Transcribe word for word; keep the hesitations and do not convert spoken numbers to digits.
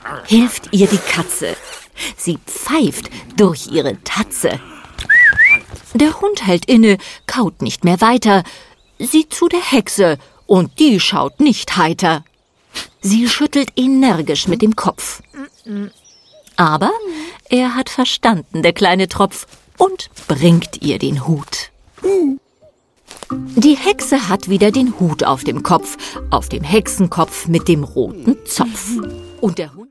hilft ihr die Katze. Sie pfeift durch ihre Tatze. Der Hund hält inne, kaut nicht mehr weiter, sieht zu der Hexe, und die schaut nicht heiter. Sie schüttelt energisch mit dem Kopf. Aber er hat verstanden, der kleine Tropf, und bringt ihr den Hut. Die Hexe hat wieder den Hut auf dem Kopf, auf dem Hexenkopf mit dem roten Zopf. Und der Hund